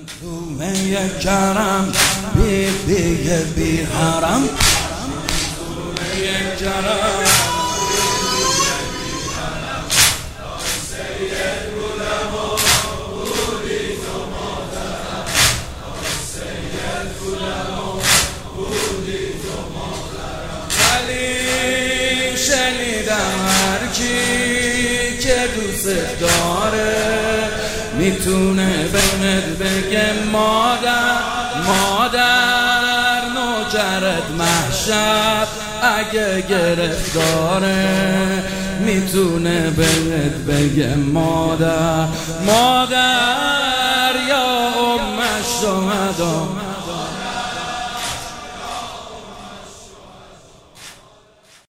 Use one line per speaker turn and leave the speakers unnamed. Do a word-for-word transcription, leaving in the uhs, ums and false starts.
تومه کرم بی بی بی حرم تومه کرم شنیدم هر کی که دوست داره میتونه بهت بگه مادر مادر نوکرت محشر اگه گرفتاره میتونه بهت بگه مادر مادر یا ام الشهدا